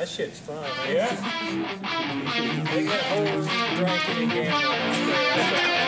that shit's fun. Man. Yeah. They got whole drinking and gambling out there.